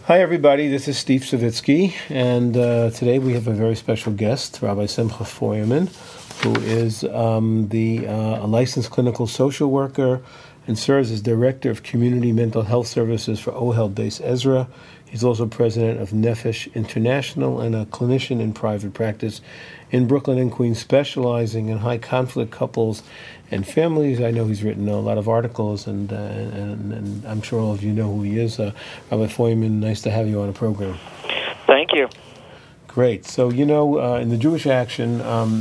Hi, everybody. This is Steve Savitsky, and today we have a very special guest, Rabbi Simcha Feuerman, who is a licensed clinical social worker and serves as Director of Community Mental Health Services for OHEL Beis Ezra. He's also president of Nefesh International and a clinician in private practice in Brooklyn and Queens, specializing in high-conflict couples and families. I know he's written a lot of articles, and I'm sure all of you know who he is. Rabbi Feuerman, nice to have you on the program. Thank you. Great. So, in the Jewish Action,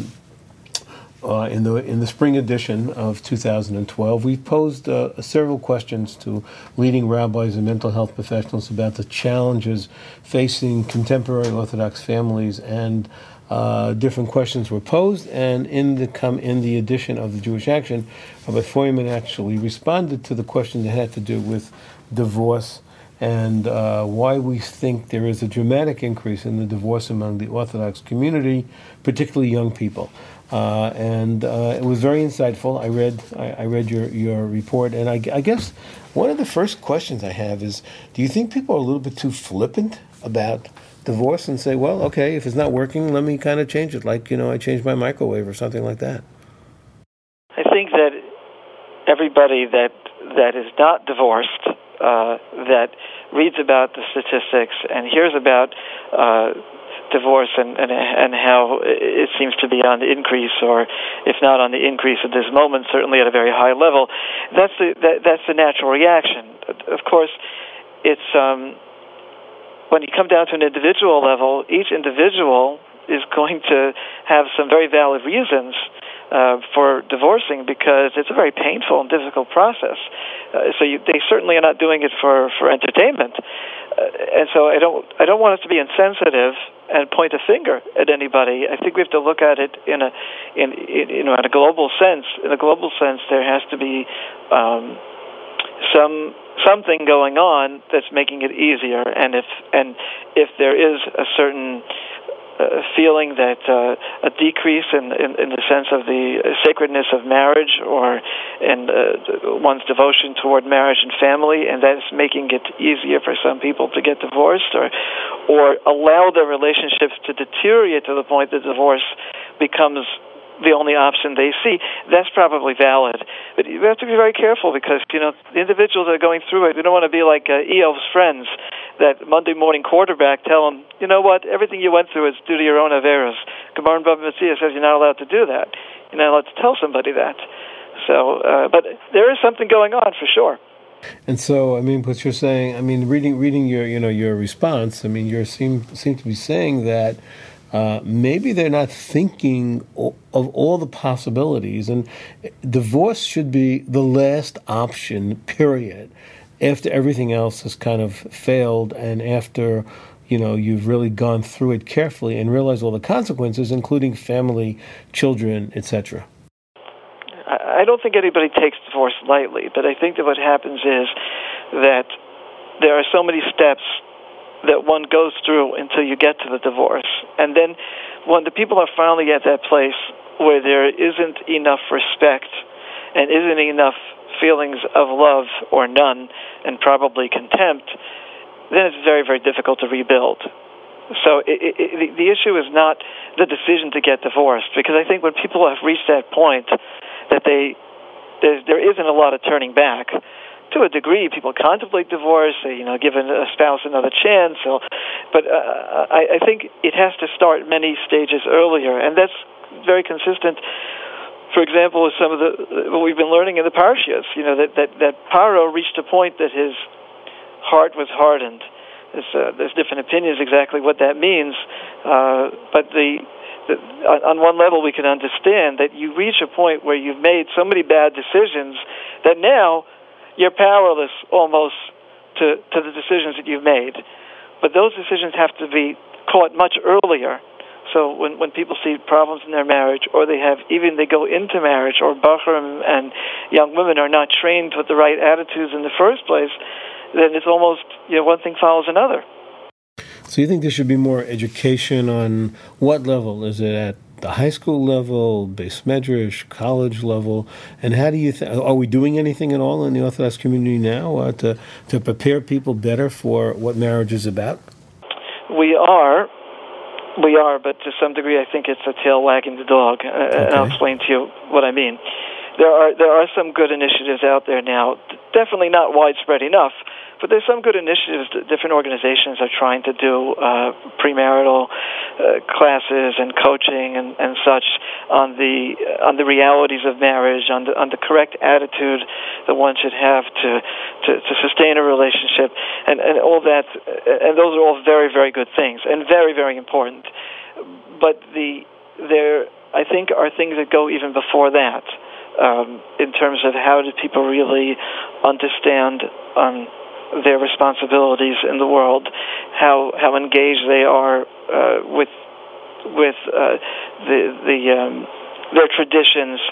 in the spring edition of 2012, we've posed several questions to leading rabbis and mental health professionals about the challenges facing contemporary Orthodox families, and different questions were posed. And in the edition of the Jewish Action, Rabbi Feuerman actually responded to the question that had to do with divorce and why we think there is a dramatic increase in the divorce among the Orthodox community, particularly young people. It was very insightful. I read your report, and I guess one of the first questions I have is, do you think people are a little bit too flippant about divorce and say, well, okay, if it's not working, let me kind of change it, like, I changed my microwave or something like that? I think that everybody that is not divorced, that reads about the statistics and hears about divorce and how it seems to be on the increase, or if not on the increase at this moment, certainly at a very high level, that's the natural reaction. Of course, it's when you come down to an individual level, each individual is going to have some very valid reasons for divorcing, because it's a very painful and difficult process. They certainly are not doing it for entertainment, and so I don't want us to be insensitive and point a finger at anybody. I think we have to look at it in a global sense. In a global sense, there has to be something going on that's making it easier, and if there is a certain feeling that a decrease in the sense of the sacredness of marriage, or in one's devotion toward marriage and family, and that's making it easier for some people to get divorced, or allow their relationships to deteriorate to the point that divorce becomes the only option they see, that's probably valid. But you have to be very careful, because, the individuals that are going through it, we don't want to be like Eov's friends, that Monday morning quarterback tell them, you know what, everything you went through is due to your own averos. Gemara Bava Metzia says you're not allowed to do that. You're not allowed to tell somebody that. So, but there is something going on for sure. And so, what you're saying, reading your response, you seem to be saying that maybe they're not thinking of all the possibilities, and divorce should be the last option, period, after everything else has kind of failed, and after you've really gone through it carefully and realized all the consequences, including family, children, etc. I don't think anybody takes divorce lightly, but I think that what happens is that there are so many steps that one goes through until you get to the divorce. And then when the people are finally at that place where there isn't enough respect and isn't enough feelings of love, or none, and probably contempt, then it's very, very difficult to rebuild. So the issue is not the decision to get divorced, because I think when people have reached that point that there isn't a lot of turning back. To a degree, people contemplate divorce, give a spouse another chance. But I think it has to start many stages earlier, and that's very consistent. For example, with some of what we've been learning in the parashiyos, that Paro reached a point that his heart was hardened. There's different opinions exactly what that means, but on one level we can understand that you reach a point where you've made so many bad decisions that now you're powerless almost to the decisions that you've made. But those decisions have to be caught much earlier. So when people see problems in their marriage, or they go into marriage, or Bachurim and young women are not trained with the right attitudes in the first place, then it's almost, one thing follows another. So you think there should be more education on what level? Is it at the high school level, base medrash, college level, and how do you are we doing anything at all in the Orthodox community now to prepare people better for what marriage is about? We are, but to some degree, I think it's a tail wagging the dog. And I'll explain to you what I mean. There are some good initiatives out there now. Definitely not widespread enough, but there's some good initiatives that different organizations are trying to do, premarital classes and coaching and such on the realities of marriage, on the correct attitude that one should have to sustain a relationship, and all that. And those are all very, very good things and very, very important. But there, I think, are things that go even before that. In terms of how do people really understand their responsibilities in the world, how engaged they are with their traditions.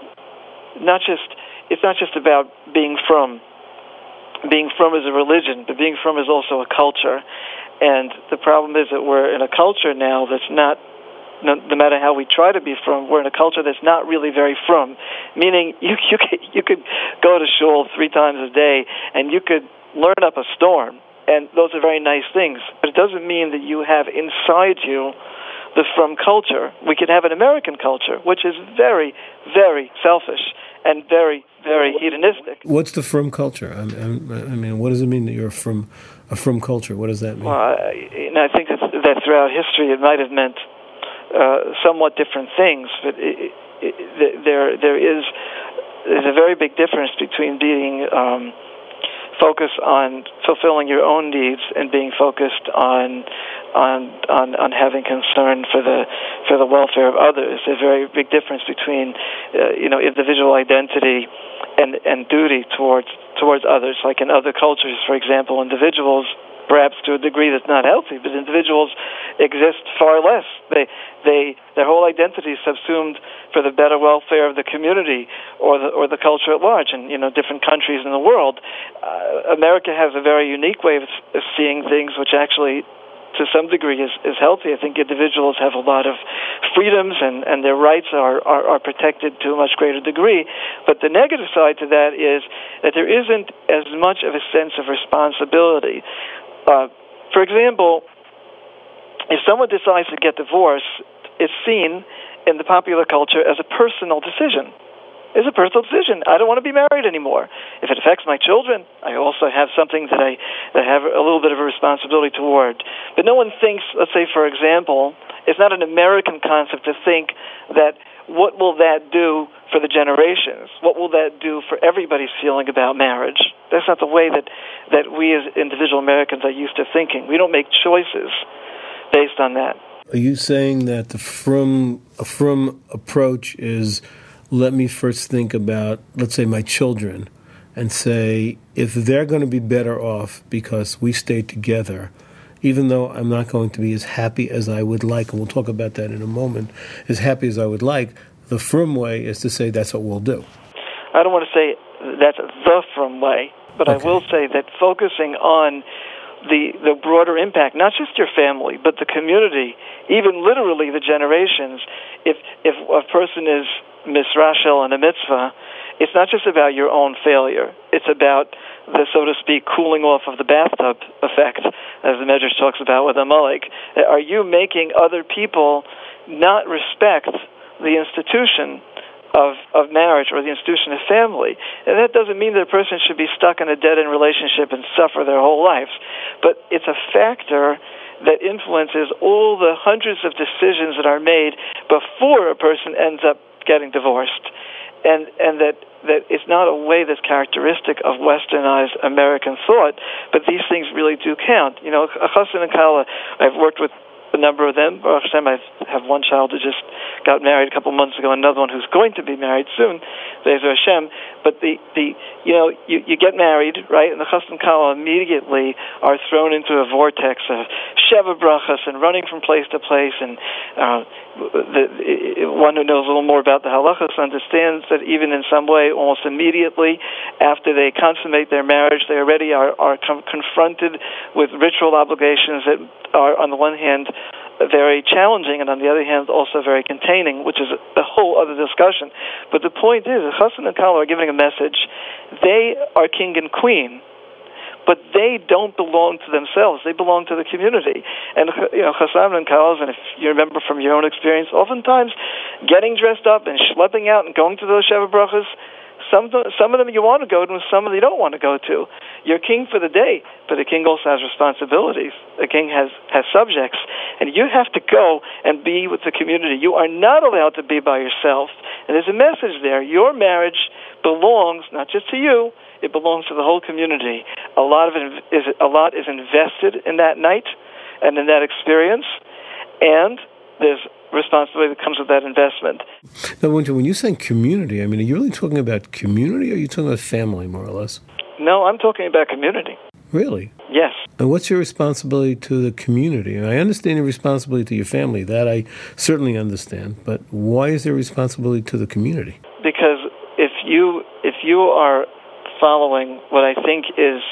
It's not just about being from. Being from is a religion, but being from is also a culture. And the problem is that we're in a culture now that's not. No matter how we try to be from, we're in a culture that's not really very from. Meaning, you could go to shul 3 times a day, and you could learn up a storm, and those are very nice things. But it doesn't mean that you have inside you the from culture. We could have an American culture, which is very, very selfish and very, very hedonistic. What's the from culture? I mean, what does it mean that you're from a from culture? What does that mean? Well, I think that throughout history it might have meant somewhat different things, but there's a very big difference between being focused on fulfilling your own needs and being focused on having concern for the welfare of others. There's a very big difference between individual identity and duty towards others. Like in other cultures, for example, individuals, perhaps to a degree that's not healthy, but individuals exist far less. Their whole identity is subsumed for the better welfare of the community or the culture at large. And different countries in the world, America has a very unique way of seeing things, which actually, to some degree, is healthy. I think individuals have a lot of freedoms and their rights are protected to a much greater degree. But the negative side to that is that there isn't as much of a sense of responsibility. For example, if someone decides to get divorced, it's seen in the popular culture as a personal decision. It's a personal decision. I don't want to be married anymore. If it affects my children, I also have something that I have a little bit of a responsibility toward. But no one thinks, let's say, for example, it's not an American concept to think that what will that do for the generations? What will that do for everybody's feeling about marriage? That's not the way that we as individual Americans are used to thinking. We don't make choices based on that. Are you saying that the from approach is, let me first think about, let's say, my children, and say, if they're going to be better off because we stay together, even though I'm not going to be as happy as I would like, and we'll talk about that in a moment, as happy as I would like, the from way is to say that's what we'll do. I don't want to say that's the from way, but okay. I will say that focusing on the broader impact, not just your family, but the community, even literally the generations. If a person is misrashel in a mitzvah, it's not just about your own failure. It's about the, so to speak, cooling off of the bathtub effect, as the Medrash talks about with Amalek. Are you making other people not respect the institution of marriage or the institution of family? And that doesn't mean that a person should be stuck in a dead-end relationship and suffer their whole lives. But it's a factor that influences all the hundreds of decisions that are made before a person ends up getting divorced. And that it's not a way that's characteristic of westernized American thought, but these things really do count. A chassan and kala, I've worked with a number of them. Baruch Hashem, I have one child who just got married a couple months ago, another one who's going to be married soon, Be'ezer Hashem. But you get married, right, and the chassan and kala immediately are thrown into a vortex of sheva brachas and running from place to place. And one who knows a little more about the halachas understands that even in some way, almost immediately after they consummate their marriage, they already are confronted with ritual obligations that are, on the one hand, very challenging, and on the other hand, also very containing, which is a whole other discussion. But the point is, Chassan and Kala are giving a message. They are king and queen, but they don't belong to themselves. They belong to the community. And, Chassan and Kala, and if you remember from your own experience, oftentimes getting dressed up and schlepping out and going to those Sheva Brachas, some of them you want to go to, and some of them you don't want to go to. You're king for the day, but a king also has responsibilities. A king has subjects, and you have to go and be with the community. You are not allowed to be by yourself. And there's a message there. Your marriage belongs not just to you; it belongs to the whole community. A lot is invested in that night and in that experience, and there's responsibility that comes with that investment. Now, when you're saying community, I mean, are you really talking about community, or are you talking about family, more or less? No, I'm talking about community. Really? Yes. And what's your responsibility to the community? And I understand your responsibility to your family. That I certainly understand. But why is there responsibility to the community? Because if you are following what I think is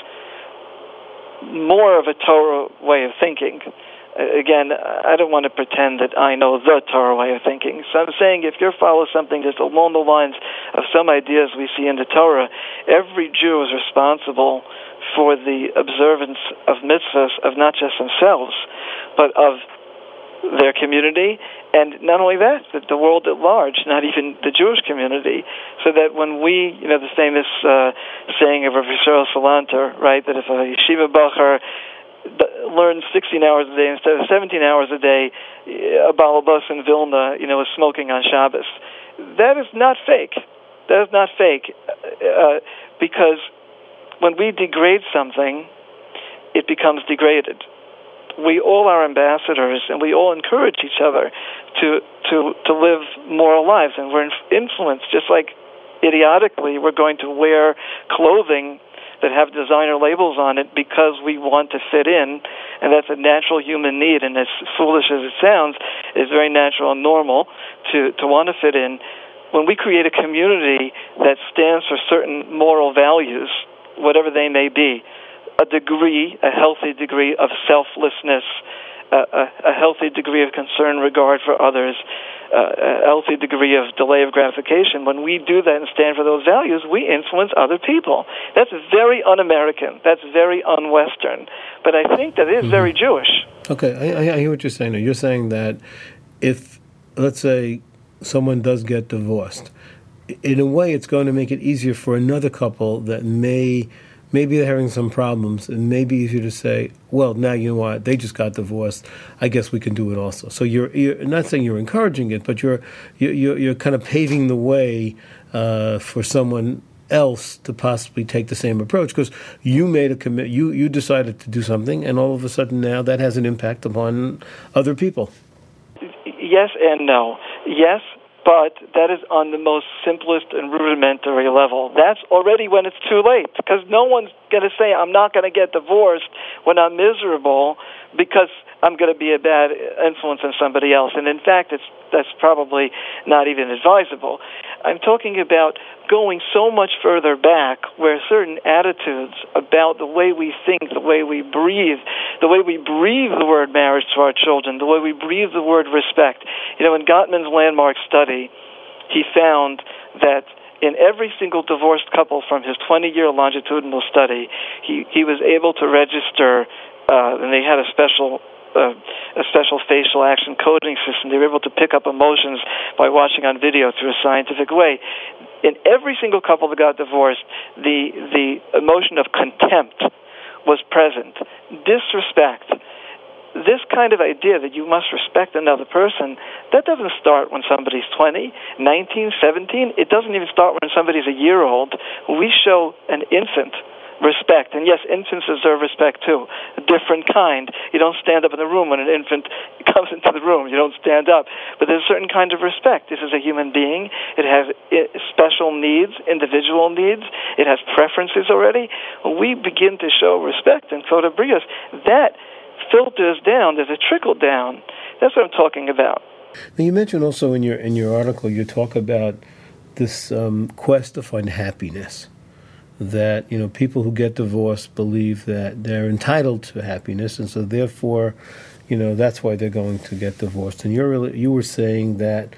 more of a Torah way of thinking, again, I don't want to pretend that I know the Torah way of thinking. So I'm saying if you follow something that's along the lines of some ideas we see in the Torah, every Jew is responsible for the observance of mitzvahs of not just themselves, but of their community, and not only that, but the world at large, not even the Jewish community. So that when we, the famous saying of Rav Yisrael Salanter, right, that if a yeshiva bacher learns 16 hours a day instead of 17 hours a day, a balabas in Vilna, is smoking on Shabbos. That is not fake. That is not fake, because when we degrade something, it becomes degraded. We all are ambassadors, and we all encourage each other to live moral lives, and we're influenced. Just like idiotically, we're going to wear clothing that have designer labels on it because we want to fit in, and that's a natural human need, and as foolish as it sounds, it's very natural and normal to want to fit in. When we create a community that stands for certain moral values, whatever they may be, a healthy degree of selflessness, a healthy degree of concern, regard for others, a healthy degree of delay of gratification. When we do that and stand for those values, we influence other people. That's very un-American. That's very un-Western. But I think that is very Jewish. Okay, I hear what you're saying. You're saying that if, let's say, someone does get divorced, in a way it's going to make it easier for another couple that maybe they're having some problems, and maybe easier to say, well, now you know what, they just got divorced, I guess we can do it also. So you're not saying you're encouraging it, but you're kind of paving the way for someone else to possibly take the same approach, because you made a commit, you decided to do something, and all of a sudden now that has an impact upon other people. Yes and no. Yes, but that is on the most simplest and rudimentary level. That's already when it's too late, because no one's going to say, I'm not going to get divorced when I'm miserable because I'm going to be a bad influence on somebody else. And in fact, that's probably not even advisable. I'm talking about going so much further back, where certain attitudes about the way we think, the way we breathe the word marriage to our children, the way we breathe the word respect. In Gottman's landmark study, he found that in every single divorced couple from his 20-year longitudinal study, he was able to register, and they had a special facial action coding system. They were able to pick up emotions by watching on video through a scientific way. In every single couple that got divorced, the emotion of contempt was present. Disrespect. This kind of idea that you must respect another person, that doesn't start when somebody's 20, 19, 17. It doesn't even start when somebody's a year old. We show an infant respect. And yes, infants deserve respect too. A different kind. You don't stand up in the room when an infant comes into the room. You don't stand up. But there's a certain kind of respect. This is a human being. It has special needs, individual needs. It has preferences already. When we begin to show respect and Kvoda Brios, that filters down. There's a trickle down. That's what I'm talking about. Now, you mentioned also in your article, you talk about this quest to find happiness. that, people who get divorced believe that they're entitled to happiness, and so therefore, that's why they're going to get divorced. And you were saying that,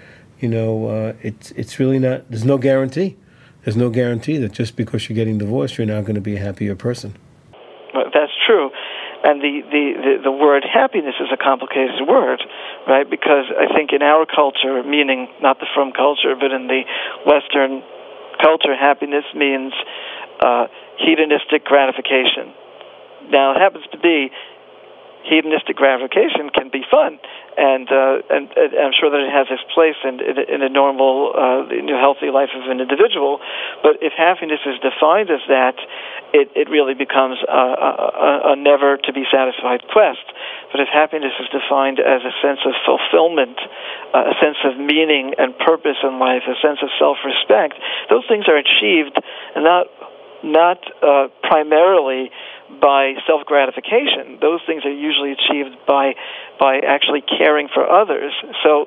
it's really not. There's no guarantee. There's no guarantee that just because you're getting divorced, you're now going to be a happier person. Well, that's true. And the word happiness is a complicated word, right? Because I think in our culture, meaning not the frum culture, but in the Western culture, happiness means hedonistic gratification. Now, it happens to be hedonistic gratification can be fun, and I'm sure that it has its place in a normal, healthy life of an individual. But if happiness is defined as that, it really becomes a never to be satisfied quest. But if happiness is defined as a sense of fulfillment, a sense of meaning and purpose in life, a sense of self-respect, those things are achieved not primarily by self-gratification. Those things are usually achieved by actually caring for others. So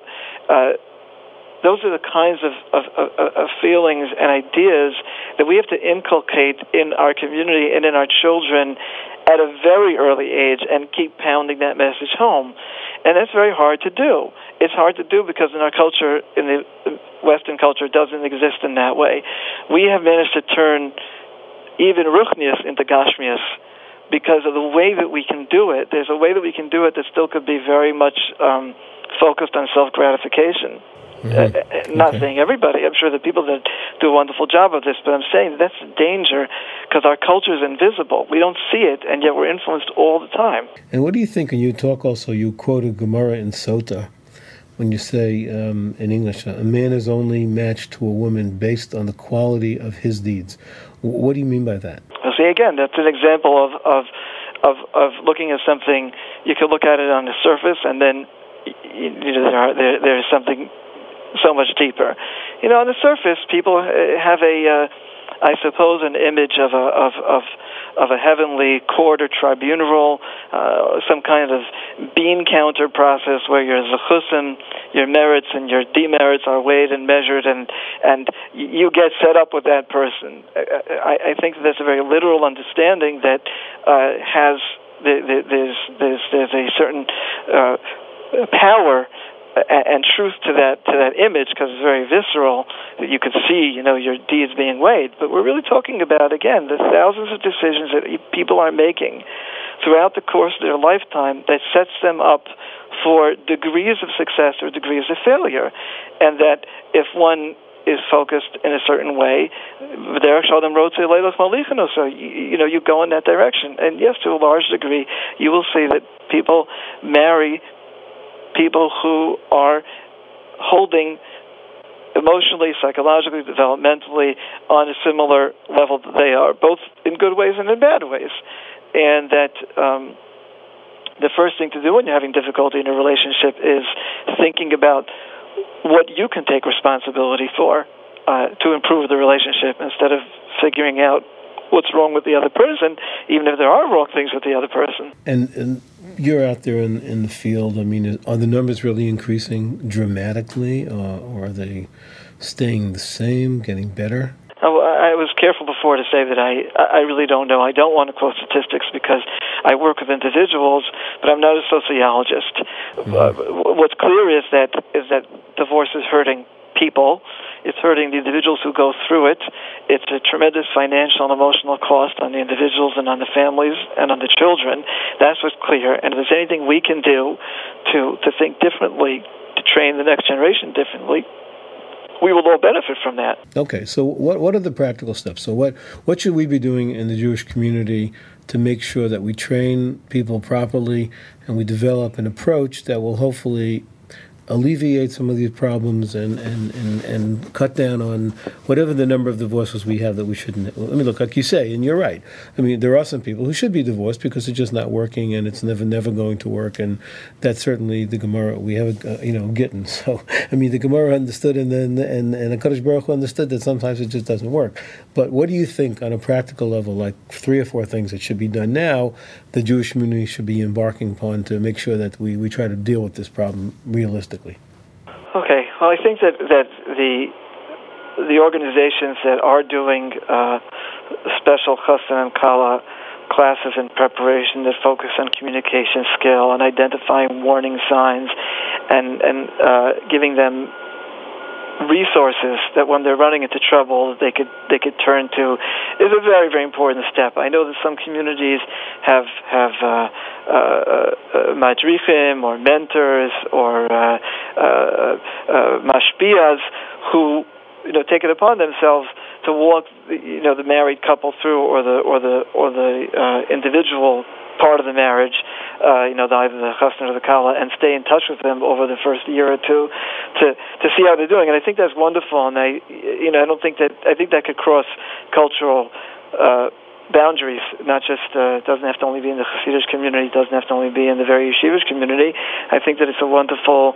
those are the kinds of feelings and ideas that we have to inculcate in our community and in our children at a very early age and keep pounding that message home. And that's very hard to do. It's hard to do because in our culture, in the Western culture, it doesn't exist in that way. We have managed to turn even ruchnius into gashmius because of the way that we can do it. There's a way that we can do it that still could be very much focused on self-gratification. Not saying everybody. I'm sure the people that do a wonderful job of this, but I'm saying that's a danger because our culture is invisible. We don't see it, and yet we're influenced all the time. And what do you think, and you talk also, you quoted Gemara in Sota, when you say in English, a man is only matched to a woman based on the quality of his deeds. What do you mean by that? Well, see, again, that's an example of looking at something. You could look at it on the surface, and then there's something so much deeper. On the surface, people have I suppose, an image of a heavenly court or tribunal, some kind of bean counter process where your zechusim, your merits and your demerits are weighed and measured, and you get set up with that person. I think that's a very literal understanding that there's a certain power and truth to that image because it's very visceral. That you could see, your deeds being weighed. But we're really talking about, again, the thousands of decisions that people are making throughout the course of their lifetime that sets them up for degrees of success or degrees of failure. And that if one is focused in a certain way, so you go in that direction. And yes, to a large degree, you will see that people marry people who are holding emotionally, psychologically, developmentally on a similar level that they are, both in good ways and in bad ways. And that the first thing to do when you're having difficulty in a relationship is thinking about what you can take responsibility for to improve the relationship instead of figuring out what's wrong with the other person, even if there are wrong things with the other person. And you're out there in the field. I mean, are the numbers really increasing dramatically, or are they staying the same, getting better? I was careful before to say that I really don't know. I don't want to quote statistics because I work with individuals, but I'm not a sociologist. What's clear is that divorce is hurting people. It's hurting the individuals who go through it. It's a tremendous financial and emotional cost on the individuals and on the families and on the children. That's what's clear. And if there's anything we can do to think differently, to train the next generation differently, we will all benefit from that. Okay, so what are the practical steps? So what should we be doing in the Jewish community to make sure that we train people properly and we develop an approach that will hopefully alleviate some of these problems and cut down on whatever the number of divorces we have that we shouldn't. I mean, look, like you say, and you're right. I mean, there are some people who should be divorced because it's just not working and it's never going to work. And that's certainly the Gemara. We have, Gittin. So, I mean, the Gemara understood and HaKadosh Baruch Hu understood that sometimes it just doesn't work. But what do you think on a practical level, like 3 or 4 things that should be done now, the Jewish community should be embarking upon to make sure that we try to deal with this problem realistically? Okay. Well, I think that the organizations that are doing special chassan and kala classes in preparation that focus on communication skill and identifying warning signs and giving them resources that when they're running into trouble they could turn to is a very, very important step. I know that some communities have madrichim or mentors or mashpiyas who take it upon themselves to walk the married couple through or the individual part of the marriage, either the chassan or the kala, and stay in touch with them over the first year or two to see how they're doing. And I think that's wonderful. And I think that could cross cultural boundaries. Not just it doesn't have to only be in the Hasidic community. It doesn't have to only be in the very yeshivish community. I think that it's a wonderful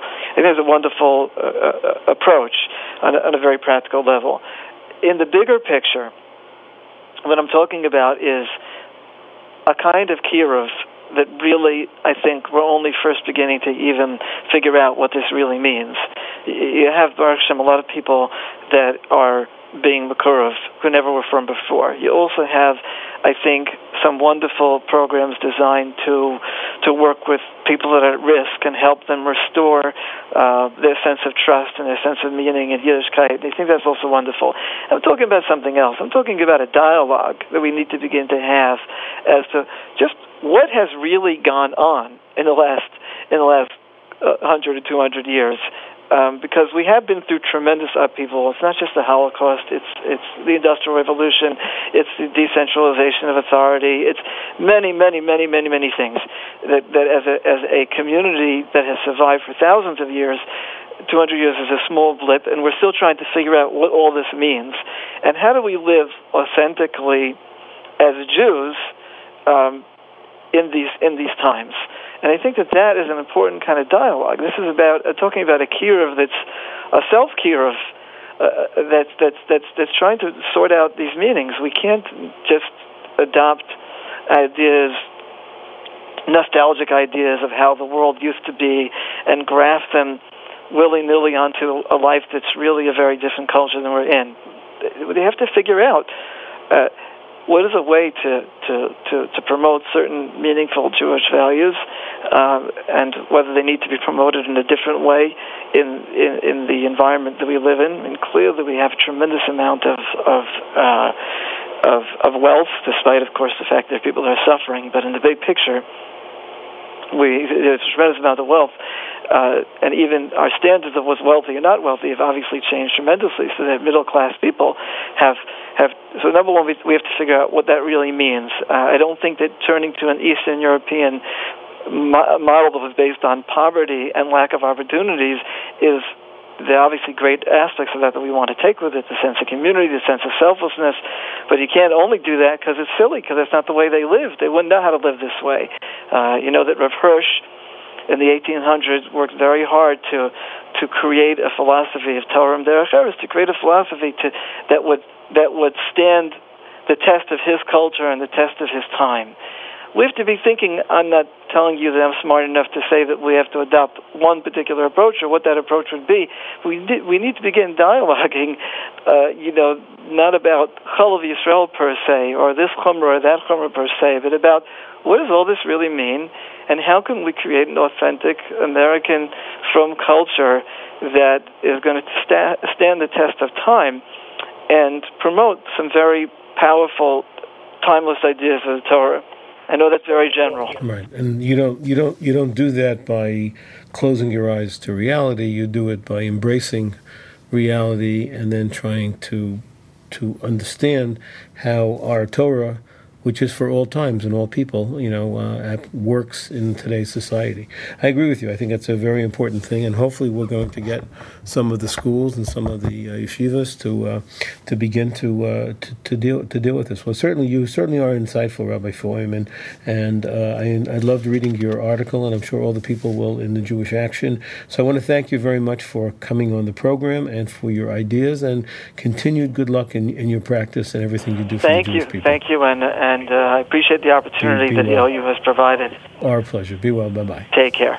approach on a very practical level. In the bigger picture, what I'm talking about is a kind of kiruv that really, I think, we're only first beginning to even figure out what this really means. You have, Baruch Hashem, a lot of people that are being Makurev who never were from before. You also have, I think, some wonderful programs designed to work with people that are at risk and help them restore their sense of trust and their sense of meaning in Yiddishkeit. I think that's also wonderful. I'm talking about something else. I'm talking about a dialogue that we need to begin to have as to just what has really gone on in the last 100 or 200 years. Because we have been through tremendous upheaval. It's not just the Holocaust. It's the Industrial Revolution. It's the decentralization of authority. It's many, many, many, many, many things that as a community that has survived for thousands of years, 200 years is a small blip, and we're still trying to figure out what all this means and how do we live authentically as Jews in these times. And I think that is an important kind of dialogue. This is about talking about a kiruv that's a self-kiruv that's trying to sort out these meanings. We can't just adopt ideas, nostalgic ideas of how the world used to be and graft them willy-nilly onto a life that's really a very different culture than we're in. They have to figure out what is a way to promote certain meaningful Jewish values, and whether they need to be promoted in a different way in the environment that we live in. And clearly, we have a tremendous amount of wealth, despite, of course, the fact that people are suffering. But in the big picture, there's a tremendous amount of wealth. And even our standards of what's wealthy or not wealthy have obviously changed tremendously, so that middle-class people have. So number one, we have to figure out what that really means. I don't think that turning to an Eastern European model that was based on poverty and lack of opportunities is. There are obviously great aspects of that we want to take with it, the sense of community, the sense of selflessness, but you can't only do that because it's silly, because that's not the way they lived. They wouldn't know how to live this way. You know that Rav Hirsch in the 1800s worked very hard to create a philosophy of Torah and Derech Eretz, to create a philosophy that would stand the test of his culture and the test of his time. We have to be thinking, I'm not telling you that I'm smart enough to say that we have to adopt one particular approach or what that approach would be. We need to begin dialoguing, not about Chalav Yisrael per se, or this Chumrah or that Chumrah per se, but about what does all this really mean, and how can we create an authentic American from culture that is going to stand the test of time and promote some very powerful, timeless ideas of the Torah. I know that's very general. Right, and you don't do that by closing your eyes to reality. You do it by embracing reality and then trying to understand how our Torah, which is for all times and all people, works in today's society. I agree with you. I think that's a very important thing, and hopefully we're going to get some of the schools and some of the yeshivas to begin to deal with this. Well, you certainly are insightful, Rabbi Foim, and I loved reading your article, and I'm sure all the people will in the Jewish Action. So I want to thank you very much for coming on the program and for your ideas, and continued good luck in your practice and everything you do for the Jewish people. Thank you, and I appreciate the opportunity that ELU has provided. Our pleasure. Be well. Bye-bye. Take care.